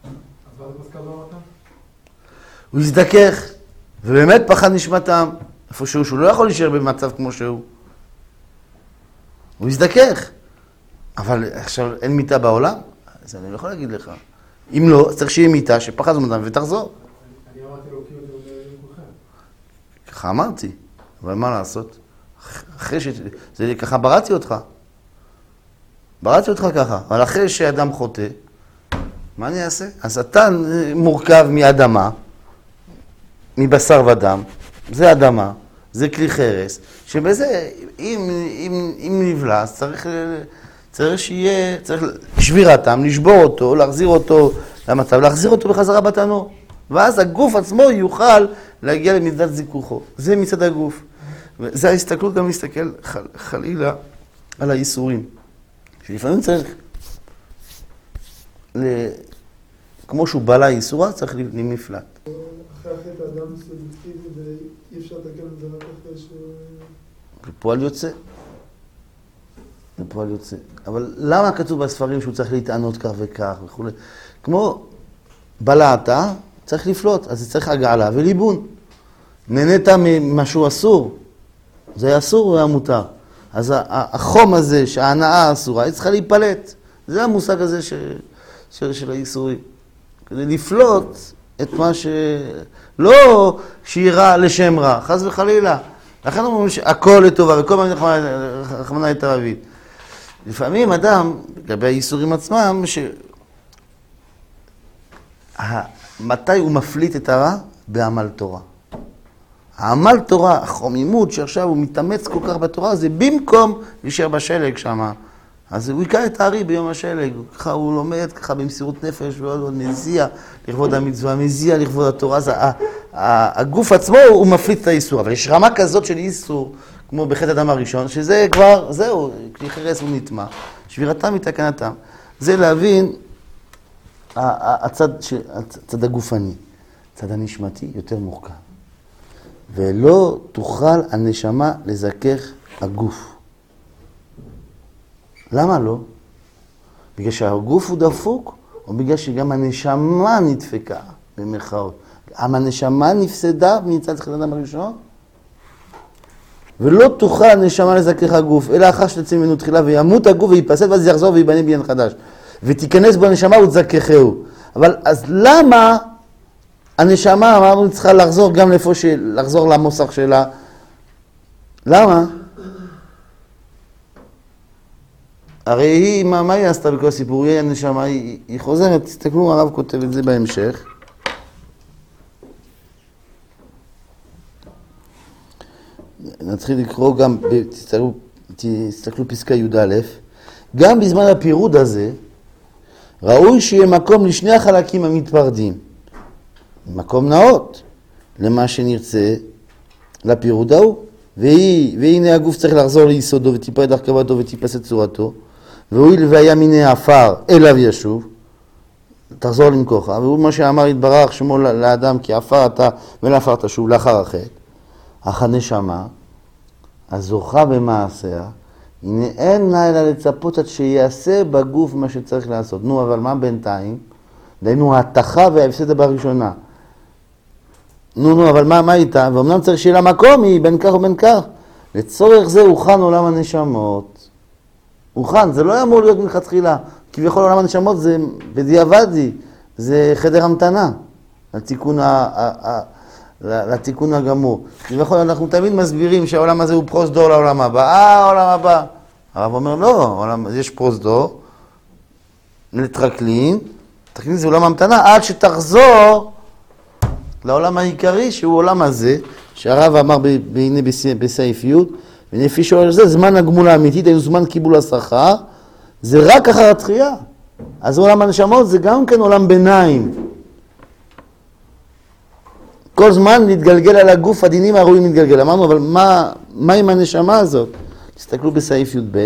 S1: הוא יזדכך, ובאמת פחד נשמתם, איפה שהוא, שהוא לא יכול להישאר במצב כמו שהוא. הוא יזדכך. אבל עכשיו אין מיטה בעולם, אז אני לא יכול להגיד לך. אם לא, צריך שיהיה מיטה שפחד זמנתם ותחזור.
S2: אני אמרתי לו כאילו זה עולה לכולכם.
S1: ככה אמרתי, אבל מה לעשות? אחרי ש... זה ככה בראתי אותך. בראתי אותך ככה, אבל אחרי שאדם חוטא, מה אני אעשה? אז אתה מורכב מאדמה, מבשר ודם, זה אדמה, זה כלי חרס, שבזה, אם, אם, אם נבלע, אז צריך, צריך שיהיה, צריך שבירתם, לשבור אותו, להחזיר אותו למצב, להחזיר אותו בחזרה בתנור. ואז הגוף עצמו יוכל להגיע למידת זיכוכו. זה מצד הגוף. וזה ההסתכלות גם להסתכל חל, חלילה על האיסורים. שלפעמים צריך, ל... כמו שהוא בלע איסורה, צריך למפלט.
S2: אחרי החטא האדם סלקטיבי ואי אפשר לתקן את זה רק אחרי ש...
S1: בפועל יוצא. בפועל יוצא. אבל למה כתוב בספרים שהוא צריך להתענות כך וכך וכו'? כמו בלעת, צריך לפלוט, אז זה צריך הגעלה וליבון. נהנית ממשהו אסור, זה היה אסור או היה מותר. אז החום הזה, שההנאה אסורה, היא צריכה להיפלט. זה המושג הזה ש... של, של האיסורים. כדי לפלוט את מה ש... לא שהיא רע לשם רע, חס וחלילה. לכן אומרים שהכל לטובה, וכל מה רחמנא ליטב. לפעמים אדם, לגבי האיסורים עצמם, ש... מתי הוא מפליט את הרע? בעמל תורה. העמל תורה, החומימות שעכשיו הוא מתאמץ כל כך בתורה, זה במקום להישאר בשלג שם. אז הוא יקרא את הארי ביום השלג, ככה הוא לומד, ככה במסירות נפש, ועוד מזיע לכבוד המצווה, מזיע לכבוד התורה, אז הגוף עצמו הוא מפליט את האיסור, אבל יש רמה כזאת של איסור, כמו בחטא האדם הראשון, שזה כבר, זהו, כלי חרס הוא נטמע, שבירתם מתקנתם. זה להבין הצד, הצד הגופני, הצד הנשמתי יותר מורכב. ולא תוכל הנשמה לזכך הגוף. למה לא? בגלל שהגוף הוא דפוק, או בגלל שגם הנשמה נדפקה, במרכאות. אבל הנשמה נפסדה מצד תחילת האדם הראשון, ולא תוכל הנשמה לזכך הגוף, אלא אחר שתצא ממנו תחילה, וימות הגוף ויפסד, ואז יחזור ויבנה בניין חדש. ותיכנס בו הנשמה ותזככהו. אבל אז למה הנשמה, אמרנו, צריכה לחזור גם לאיפה של... לחזור למוסך שלה? למה? הרי היא, מה, מה היא עשתה בכל הסיפור? היא הנשמה, היא, היא חוזרת, תסתכלו, הרב כותב את זה בהמשך. נתחיל לקרוא גם, תסתכלו, תסתכלו פסקה י' א', גם בזמן הפירוד הזה, ראוי שיהיה מקום לשני החלקים המתפרדים. מקום נאות למה שנרצה לפירוד ההוא. והיא, והנה הגוף צריך לחזור ליסודו ותיפרד הרכבתו ותיפסד צורתו, והואיל והיה מיני עפר אליו ישוב, תחזור למכוך. והוא מה שאמר יתברך שמו לאדם כי עפר אתה ולעפר תשוב לאחר החטא. אך הנשמה הזוכה במעשיה, הנה אין לה אלא לצפות עד שיעשה בגוף מה שצריך לעשות. נו, אבל מה בינתיים? דהיינו ההתחה וההפסד בראשונה. נו, נו, אבל מה, מה איתה? ואומנם צריך שיהיה לה מקום, היא בין כך ובין כך. לצורך זה הוכן עולם הנשמות. הוכן, זה לא אמור להיות מלכתחילה. כביכול עולם הנשמות זה בדיעבדי, זה חדר המתנה. לתיקון, ה, ה, ה, לתיקון הגמור. כביכול אנחנו תמיד מסבירים שהעולם הזה הוא פרוסדור לעולם הבא. אה, העולם הבא. הרב אומר, לא, העולם, יש פרוסדור, לטרקלין, טרקלין זה עולם המתנה, עד שתחזור לעולם העיקרי, שהוא עולם הזה, שהרב אמר בהנה בסעיף י' ונפי שואל זה, זמן הגמול האמיתית, היו זמן קיבול השכר, זה רק אחר התחייה. אז עולם הנשמות זה גם כן עולם ביניים. כל זמן להתגלגל על הגוף, הדינים הראויים להתגלגל. אמרנו, אבל מה, מה עם הנשמה הזאת? תסתכלו בסעיף י' ב',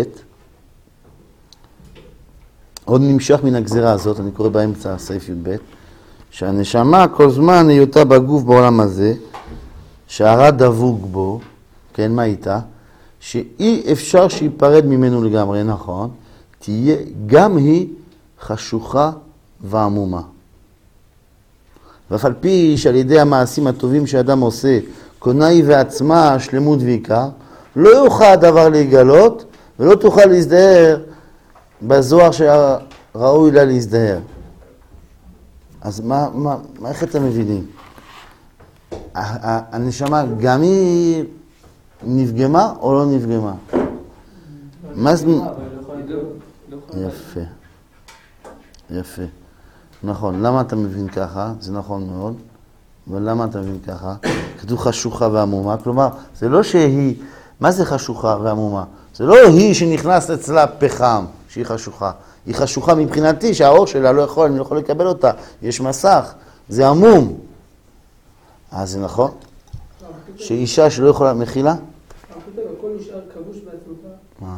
S1: עוד נמשך מן הגזירה הזאת, אני קורא באמצע סעיף י' ב', שהנשמה כל זמן היותה בגוף בעולם הזה, שהרע דבוק בו, כן, מה איתה? שאי אפשר שיפרד ממנו לגמרי, נכון? תהיה גם היא חשוכה ועמומה. ואף על פי שעל ידי המעשים הטובים שאדם עושה, קונה היא ועצמה שלמות ועיקר, לא יוכל הדבר להיגלות, ולא תוכל להזדהר בזוהר שראוי לה להזדהר. אז מה, מה, מה, איך אתם מבינים? הנשמה גם היא נפגמה או לא נפגמה? מה זה? יפה. יפה. נכון. למה אתה מבין ככה? זה נכון מאוד. אבל למה אתה מבין ככה? כתוב חשוכה ועמומה. כלומר, זה לא שהיא... מה זה חשוכה ועמומה? זה לא היא שנכנס אצלה פחם, שהיא חשוכה. היא חשוכה מבחינתי, שהאור שלה לא יכול, אני לא יכול לקבל אותה. יש מסך. זה עמום. אז זה נכון? שאישה שלא יכולה... מחילה?
S2: הכל נשאר כבוש בעצמך.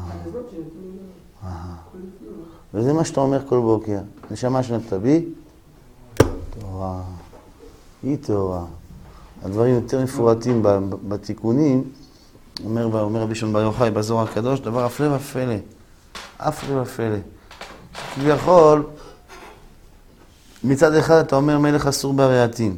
S1: וזה מה שאתה אומר כל בוקר. נשמה שנתת בי, תורה. היא תורה. הדברים יותר מפורטים בתיקונים, אומר, אומר רבי שמעון בר יוחאי בזוהר הקדוש, דבר הפלא ופלא. הפלא ופלא. כביכול, מצד אחד אתה אומר מלך אסור ברעתים.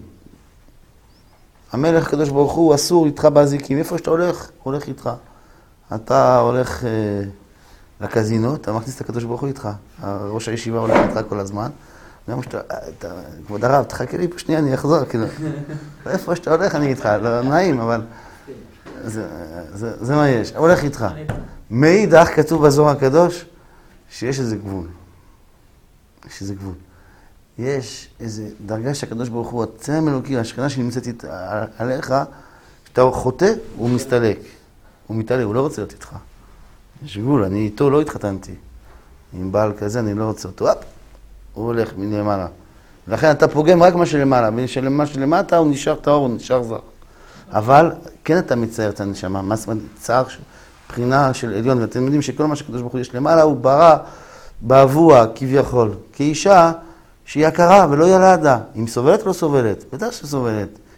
S1: המלך הקדוש ברוך הוא אסור איתך באזיקים. איפה שאתה הולך, הולך איתך. אתה הולך אה, לקזינו, אתה מכניס את הקדוש ברוך הוא איתך. ראש הישיבה הולך איתך כל הזמן. גם שאתה, אתה, כבוד הרב, תחכה לי פה שנייה, אני אחזור. כאילו, איפה שאתה הולך, אני איתך. לא נעים, אבל זה, זה, זה מה יש. הולך איתך. מאידך כתוב בזוהר הקדוש שיש איזה גבול. יש איזה גבול. יש איזו דרגה שהקדוש ברוך הוא הצלם אלוקי, השכנה שנמצאת עליך, שאתה חוטא, הוא מסתלק. הוא מתעלה, הוא לא רוצה להיות איתך. יש גבול, אני איתו לא התחתנתי. עם בעל כזה אני לא רוצה אותו. אפ, הוא הולך מלמעלה. לכן אתה פוגם רק מה שלמעלה, ומה שלמטה הוא נשאר טהור, הוא נשאר זר. אבל כן אתה מצייר את הנשמה, מה זאת אומרת, צער, בחינה של עליון, ואתם יודעים שכל מה שקדוש ברוך הוא יש למעלה, הוא ברא באבוע כביכול, כאישה שהיא הכרה ולא ילדה. אם סובלת או לא סובלת? בטח שסובלת.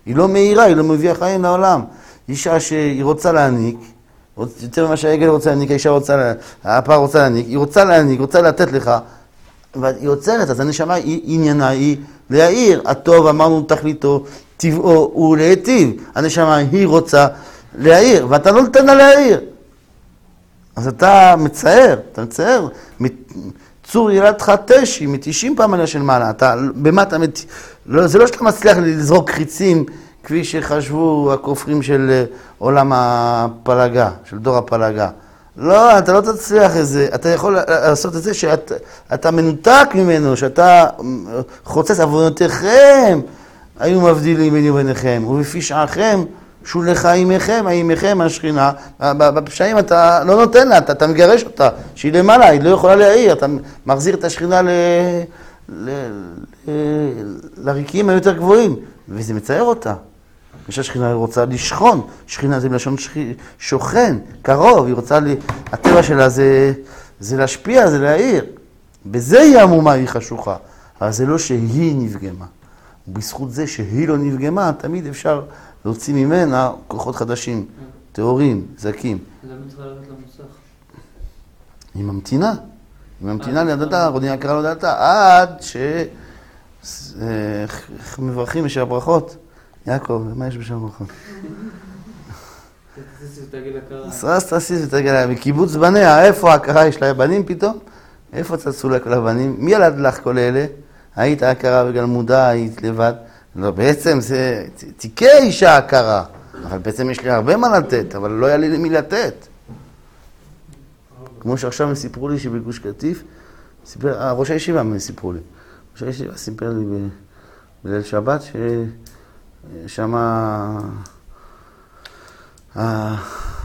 S1: היא לא מהירה, היא לא מביאה חיים לעולם. אישה שהיא רוצה להעניק, יותר ממה שהעגל רוצה להעניק, האישה רוצה, הפרה רוצה להעניק, היא רוצה להעניק, רוצה לתת לך, והיא עוצרת, אז הנשמה היא עניינה, היא להעיר. הטוב, אמרנו תכליתו, טבעו הוא להיטיב. הנשמה היא רוצה להעיר, ואתה לא נותן לה להעיר. אז אתה מצער, אתה מצער. צור ילדך תשי, מתישים פעם עליה של מעלה. אתה, במה אתה מת... לא, זה לא שאתה מצליח לזרוק חיצים, כפי שחשבו הכופרים של עולם הפלגה, של דור הפלגה. לא, אתה לא תצליח את זה. אתה יכול לעשות את זה שאתה מנותק ממנו, שאתה חוצץ עוונותיכם, היו מבדילים ביני וביניכם, ובפשעכם שולחה עמכם, עמכם השכינה. בפשעים אתה לא נותן לה, אתה, אתה מגרש אותה, שהיא למעלה, היא לא יכולה להעיר, אתה מחזיר את השכינה ל... ל... ל... לריקים היותר גבוהים, וזה מצער אותה. כשהשכינה רוצה לשכון, שכינה זה מלשון שוכן, קרוב, היא רוצה, לי... הטבע שלה זה, זה להשפיע, זה להעיר. בזה היא המומה, היא חשוכה, אבל זה לא שהיא נפגמה. ובזכות זה שהיא לא נפגמה, תמיד אפשר להוציא ממנה כוחות חדשים, טהורים, זקים.
S3: למה צריכה ללכת למוסך?
S1: היא ממתינה, היא ממתינה לידתה, רוני יקרה לידתה, עד ש... איך מברכים בשביל הברכות? יעקב, מה יש בשביל הברכות?
S3: תסיס ותגיל הכרה.
S1: סרס תסיס ותגיל הכרה. מקיבוץ בניה, איפה ההכרה יש לה בנים פתאום? איפה צצו לה כל הבנים? מי ילד לך כל אלה? היית הכרה בגלל מודע, היית לבד. לא, בעצם זה תיקה אישה הכרה. אבל בעצם יש לי הרבה מה לתת, אבל לא היה לי למי לתת. כמו שעכשיו הם סיפרו לי שבגוש קטיף, סיפר, ראש הישיבה הם סיפרו לי. ראש הישיבה סיפר לי ב, בליל שבת ששמה, אה,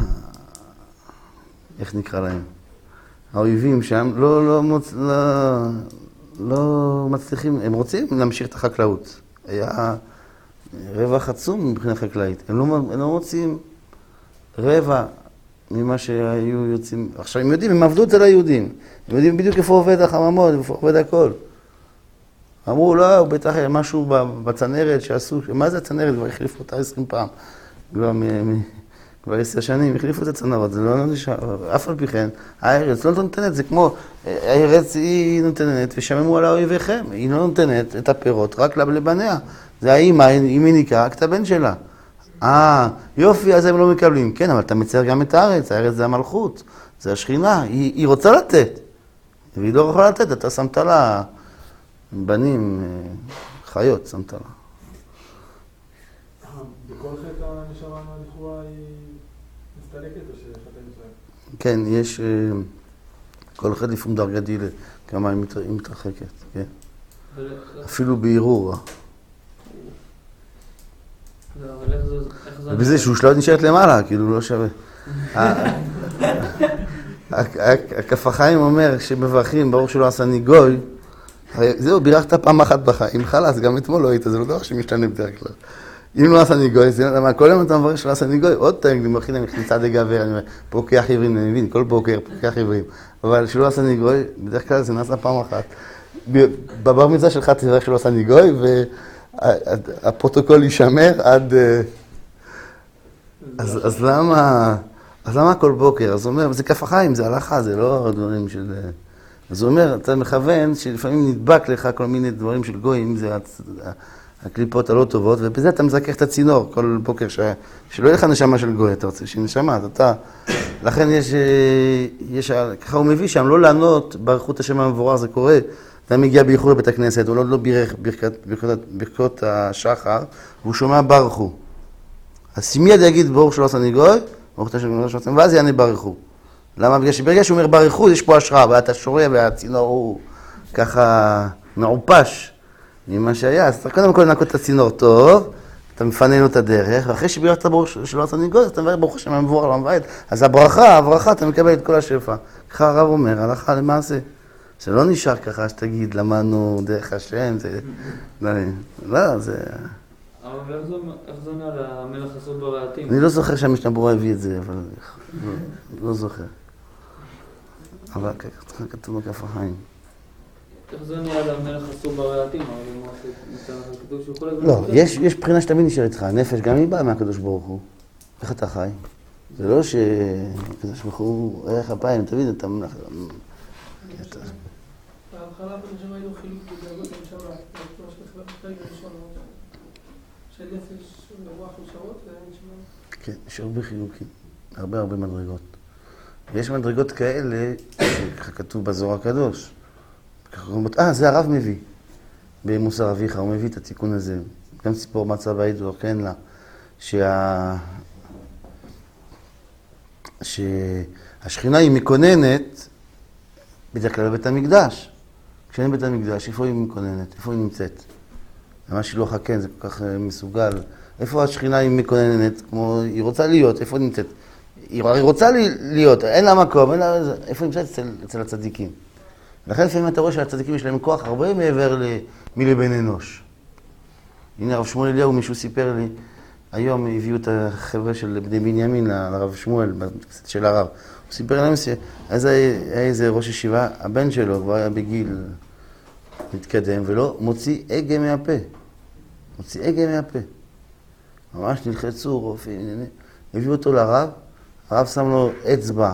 S1: איך נקרא להם? האויבים שם לא, לא, מוצ... לא, לא מצליחים, הם רוצים להמשיך את החקלאות. היה רווח עצום מבחינה חקלאית. הם לא, הם לא מוצאים רבע ממה שהיו יוצאים. עכשיו, הם יודעים, הם עבדו אצל היהודים. הם יודעים בדיוק איפה עובד החממות, איפה עובד הכל. אמרו, לא, הוא בטח משהו בצנרת שעשו, מה זה הצנרת? כבר החליפו אותה עשרים פעם. כבר, מ... כבר עשר שנים החליפו את הצנרות, זה לא נשאר, אף על פי כן, הארץ לא נותנת, זה כמו, הארץ היא נותנת, ושממו על האויביכם, היא לא נותנת את הפירות רק לבניה. זה האמא, אם היא ניקה, רק את הבן שלה. אה, יופי, אז הם לא מקבלים. כן, אבל אתה מצייר גם את הארץ, הארץ זה המלכות, זה השכינה, היא, היא רוצה לתת. והיא לא יכולה לתת, אתה שמת לה בנים, חיות, שמת לה.
S2: בכל חטא הנשמה מהלכאורה היא מסתלקת או שחטא מצוין?
S1: כן, יש, כל חטא לפעמים דרגה דילה, כמה היא מתרחקת, כן. אפילו בערעור. ובזה שהוא שלא נשארת למעלה, כאילו לא שווה. הכף החיים אומר שמברכים, ברוך שלא עשני גוי, זהו, בירכת פעם אחת בחיים, חלס, גם אתמול לא היית, זה לא דבר שמשתנה בדרך כלל. אם לא עשני גוי, כל יום אתה מברך שלא עשני גוי, עוד תאג, אני מכין להם חליצה דגבר, אני אומר, פוקח עברים, אני מבין, כל בוקר פוקח עברים. אבל שלא עשני גוי, בדרך כלל זה נעשה פעם אחת. בבר מצווה שלך תברך שלא עשני גוי, והפרוטוקול יישמר עד... אז למה... אז למה כל בוקר? אז הוא אומר, זה כף החיים, זה הלכה, זה לא דברים של... אז הוא אומר, אתה מכוון שלפעמים נדבק לך כל מיני דברים של גויים, זה הקליפות הלא טובות, ובזה אתה מזכך את הצינור כל בוקר, ש... שלא יהיה לך נשמה של גוי, אתה רוצה שנשמה, אתה... לכן יש, יש, ככה הוא מביא שם, לא לענות ברכות השם המבורר, זה קורה, אתה מגיע באיחור לבית הכנסת, הוא לא, לא בירך ברכת, ברכות, ברכות השחר, והוא שומע ברכו. אז מיד יגיד ברוך שלא עשני גוי, ברוך השם המבורר שלא עשני, ואז יענה ברכו. למה? בגלל שברגע שהוא אומר ברכו, יש פה השראה, ואתה שורה והצינור הוא ככה מעופש ממה שהיה, אז אתה קודם כל לנקות את הצינור טוב, אתה מפנה לו את הדרך, ואחרי שבירכת ברוך שלא עשני גוי, אתה מברך ברוך השם המבורר למבעד, אז הברכה, הברכה, אתה מקבל את כל השפע. ככה הרב אומר, הלכה למעשה. זה לא נשאר ככה שתגיד, למדנו דרך השם, זה... לא, זה...
S3: אבל איך זה עונה למלך אסור ברעתים?
S1: אני לא זוכר שהמשנה ברורה הביא את זה, אבל... לא זוכר. אבל ככה כתוב בכף החיים.
S3: איך זה נהיה למלך אסור ברעתים, אבל כתוב שהוא כל הזמן...
S1: לא, יש, יש בחינה שתמיד נשאר איתך, הנפש גם היא באה מהקדוש ברוך הוא. איך אתה חי? זה לא שהקדוש ברוך הוא ערך אפיים, תבין, אתה...
S2: בהתחלה בנשמה היינו חילוק בדרגות הנשמה, כמו שבחלק ראשון, שנפש ורוח ושרות, זה נשמה.
S1: כן, יש הרבה חילוקים, הרבה הרבה מדרגות. ויש מדרגות כאלה, שכתוב בזוהר הקדוש. אה, זה הרב מביא. במוסר אביך, הוא מביא את התיקון הזה. גם סיפור מצב העיד וכן לה, שה... שהשכינה היא מקוננת בדרך כלל בבית המקדש. כשאין בית המקדש, איפה היא מקוננת? איפה היא נמצאת? ממש שילוח הקן, זה כל כך מסוגל. איפה השכינה היא מקוננת? כמו, היא רוצה להיות, איפה היא נמצאת? היא רוצה להיות, אין לה מקום, אין לה... איפה היא נמצאת? אצל, אצל הצדיקים. לכן לפעמים אתה רואה שהצדיקים יש להם כוח הרבה מעבר מלבן אנוש. הנה הרב שמואל אליהו, מישהו סיפר לי, היום הביאו את החבר'ה של בני בנימין לרב שמואל, בקצת של הרב. הוא סיפר להם שהיה איזה ראש ישיבה, הבן שלו כבר היה בגיל מתקדם, ולא מוציא הגה מהפה. מוציא הגה מהפה. ממש נלחצו רופאים, הביאו אותו לרב, הרב שם לו אצבע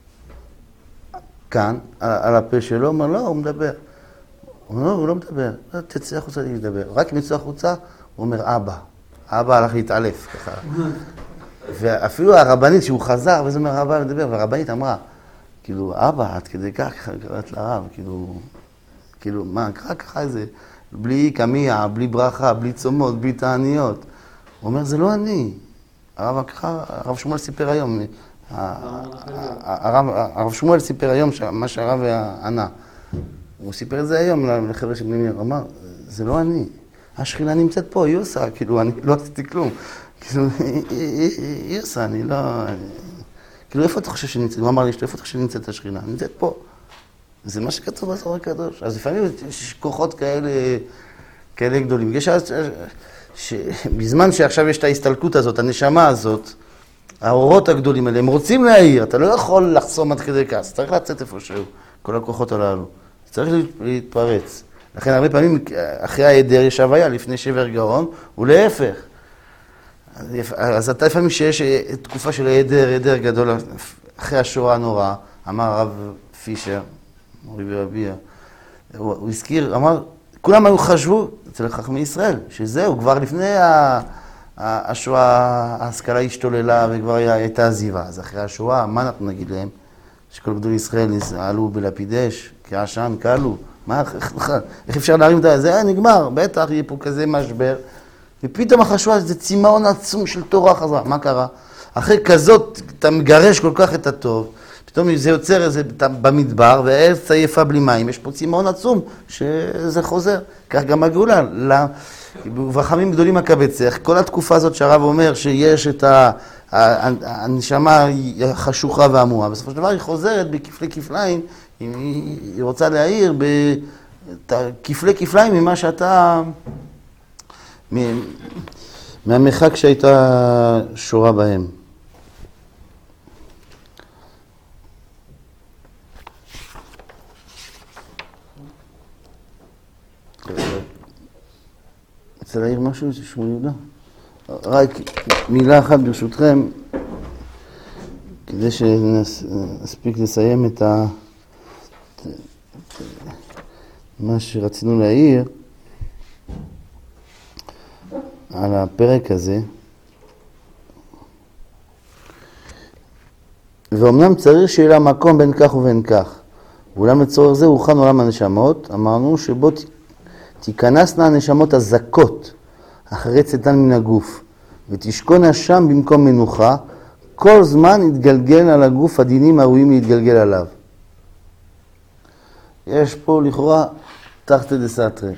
S1: כאן, על הפה שלו, אומר, לא, הוא מדבר. הוא אומר, לא, הוא לא מדבר. תצא החוצה לדבר. רק אם יצא החוצה, הוא אומר, אבא. אבא הלך להתעלף, ככה. ואפילו הרבנית, שהוא חזר, וזה אומר, אבא מדבר, והרבנית אמרה, כאילו, אבא, עד כדי כך, ככה קראת לרב, כאילו, כאילו, מה, ככה, ככה איזה, בלי קמיע, בלי ברכה, בלי צומות, בלי תעניות. הוא אומר, זה לא אני. הרב, ככה, הרב שמואל סיפר היום, הרב שמואל סיפר היום מה שהרב ענה. הוא סיפר את זה היום לחבר'ה שבנים, הוא אמר, זה לא אני. השכינה נמצאת פה, היא עושה, כאילו, אני לא עשיתי כלום. כאילו, היא עושה, אני לא... כאילו, איפה אתה חושב שנמצאת? הוא אמר לי, איפה אתה חושב שנמצאת השכינה? נמצאת פה. זה מה שכתוב בזוהר הקדוש. אז לפעמים יש כוחות כאלה, כאלה גדולים. יש בזמן שעכשיו יש את ההסתלקות הזאת, הנשמה הזאת, האורות הגדולים האלה, הם רוצים להעיר, אתה לא יכול לחסום עד כדי כעס, צריך לצאת איפשהו, כל הכוחות הללו, צריך להתפרץ. לכן הרבה פעמים אחרי ההיעדר יש הוויה לפני שבר גאון, ולהפך. אז אתה לפעמים שיש תקופה של ההיעדר, היעדר גדול, אחרי השואה הנוראה, אמר הרב פישר, מורי ורביה, הוא, הוא הזכיר, אמר, כולם היו חשבו אצל חכמי ישראל, שזהו, כבר לפני ה... השואה, ההשכלה השתוללה וכבר הייתה עזיבה. אז אחרי השואה, מה אנחנו נגיד להם? שכל גדול ישראל עלו בלפיד אש, כעשן, קלו. מה, איך, איך אפשר להרים את זה? זה היה נגמר, בטח יהיה פה כזה משבר. ופתאום אחרי השואה זה צימאון עצום של תורה חזרה. מה קרה? אחרי כזאת, אתה מגרש כל כך את הטוב, פתאום זה יוצר איזה במדבר, והארץ עייפה בלי מים. יש פה צימאון עצום שזה חוזר. כך גם הגאולה. וחכמים גדולים הקבצך, כל התקופה הזאת שהרב אומר שיש את הנשמה החשוכה והמועה, בסופו של דבר היא חוזרת בכפלי כפליים, היא רוצה להעיר בכפלי כפליים ממה שאתה, מהמרחק שהייתה שורה בהם. רוצה להעיר משהו? זה שמואל יהודה. רק מילה אחת ברשותכם, כדי שנספיק לסיים את ה... מה שרצינו להעיר על הפרק הזה. ואומנם צריך שיהיה לה מקום בין כך ובין כך. ואולם לצורך זה הוכן עולם הנשמות, אמרנו שבו תיכנסנה הנשמות הזכות אחרי צאתן מן הגוף, ותשכונה שם במקום מנוחה, כל זמן יתגלגל על הגוף הדינים הראויים להתגלגל עליו. יש פה לכאורה תחתא דסתרי.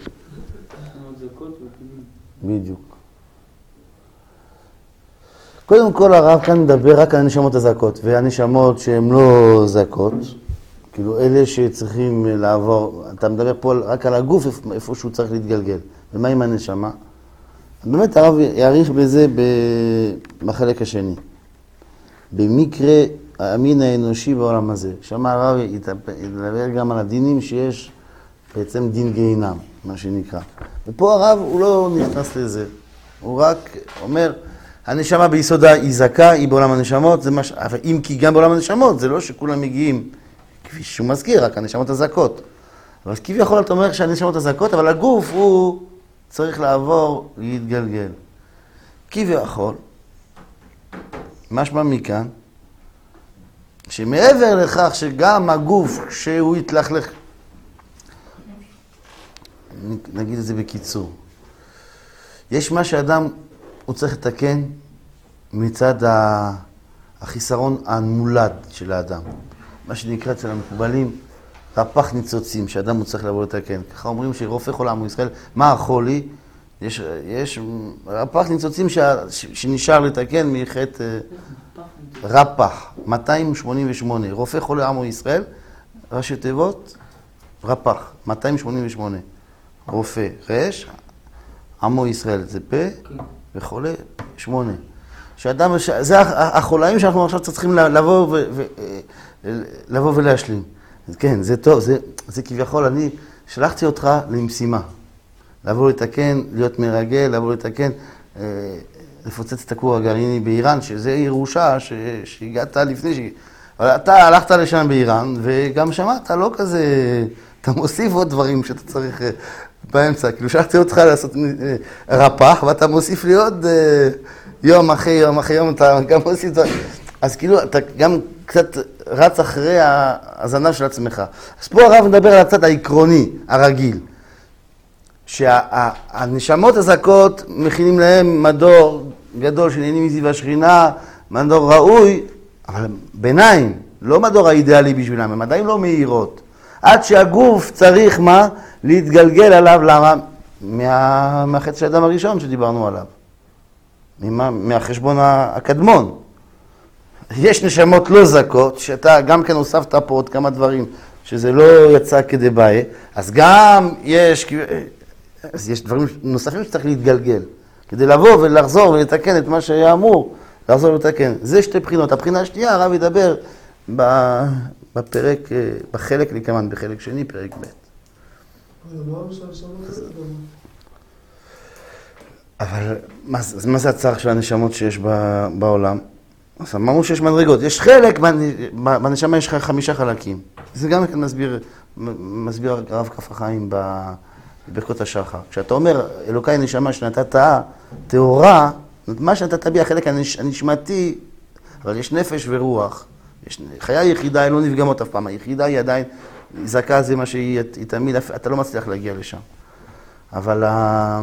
S1: בדיוק. קודם כל הרב כאן מדבר רק על הנשמות הזכות, והנשמות שהן לא זכות, כאילו אלה שצריכים לעבור, אתה מדבר פה רק על הגוף איפה שהוא צריך להתגלגל. ומה עם הנשמה? באמת הרב יעריך בזה בחלק השני. במקרה המין האנושי בעולם הזה. שם הרב ידבר גם על הדינים שיש בעצם דין גיהינם, מה שנקרא. ופה הרב הוא לא נכנס לזה, הוא רק אומר, הנשמה ביסודה היא זכה, היא בעולם הנשמות, זה מה ש... אבל אם כי גם בעולם הנשמות, זה לא שכולם מגיעים, כפי שהוא מזכיר, רק הנשמות הזכות. אבל כביכול אתה אומר שהנשמות הזכות, אבל הגוף הוא צריך לעבור, להתגלגל. כביכול, משמע מכאן, שמעבר לכך שגם הגוף, כשהוא יתלכלך, נגיד את זה בקיצור, יש מה שאדם הוא צריך לתקן מצד החיסרון המולד של האדם. מה שנקרא אצל המקובלים, רפ"ח ניצוצים, שאדם הוא צריך לבוא לתקן. ככה אומרים שרופא חול עם ישראל, מה החולי? יש, יש רפ"ח ניצוצים ש, ש, שנשאר לתקן מחטא רפ"ח, מאתיים שמונים ושמונה. רופא חולה עם ישראל, ראשי תיבות, רפ"ח, מאתיים שמונים ושמונה. רופא, רש, עמו ישראל, זה פה, וחולה, שמונה. שאדם, זה החולאים שאנחנו עכשיו צריכים לבוא, ו, ו, לבוא ולהשלים. כן, זה טוב, זה, זה כביכול, אני שלחתי אותך למשימה. לבוא לתקן, להיות מרגל, לבוא לתקן, אה, לפוצץ את הכור הגרעיני באיראן, שזה ירושה ש, שהגעת לפני ש... אבל אתה הלכת לשם באיראן, וגם שמעת, לא כזה... אתה מוסיף עוד דברים שאתה צריך אה, באמצע. כאילו שלחתי אותך לעשות אה, רפ"ח, ואתה מוסיף לי עוד אה, יום אחרי יום אחרי יום, אתה גם מוסיף דברים. אז כאילו, אתה גם קצת רץ אחרי הזנב של עצמך. אז פה הרב מדבר על הצד העקרוני, הרגיל. שהנשמות הזכות מכינים להם מדור גדול שנהנים מזיו השכינה, מדור ראוי, אבל ביניים, לא מדור האידיאלי בשבילם, הם עדיין לא מהירות. עד שהגוף צריך מה? להתגלגל עליו, למה? מה, מהחץ של האדם הראשון שדיברנו עליו. מה, מהחשבון הקדמון. יש נשמות לא זכות, שאתה גם כן הוספת פה עוד כמה דברים, שזה לא יצא כדי בעיה, אז גם יש... אז יש דברים נוספים שצריך להתגלגל, כדי לבוא ולחזור ולתקן את מה שהיה אמור, לחזור ולתקן. זה שתי בחינות. הבחינה השנייה, הרב ידבר בפרק, בחלק לקמן, בחלק שני, פרק ב'. אבל מה זה הצער של הנשמות שיש בעולם? אז אמרנו שיש מדרגות. יש חלק, בנשמה יש חמישה חלקים. זה גם כן מסביר, מסביר הרב כף החיים ב... בברכות השחר. כשאתה אומר, אלוקי נשמה שנתת טהורה, מה שנתת בי החלק הנש... הנשמתי, אבל יש נפש ורוח. יש... חיה יחידה, הן לא נפגמות אף פעם. היחידה היא עדיין, זכה זה מה שהיא, היא תמיד, אתה לא מצליח להגיע לשם. אבל ה...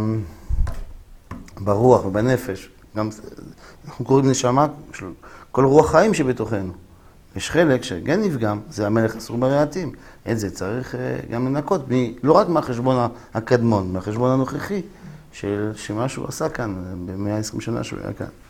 S1: ברוח ובנפש, גם אנחנו קוראים נשמה, כל רוח חיים שבתוכנו. יש חלק שגן נפגם, זה המלך אסור ברעתים. את זה צריך גם לנקות, לא רק מהחשבון הקדמון, מהחשבון הנוכחי, שמשהו עשה כאן, ב-מאה ועשרים שנה שהוא היה כאן.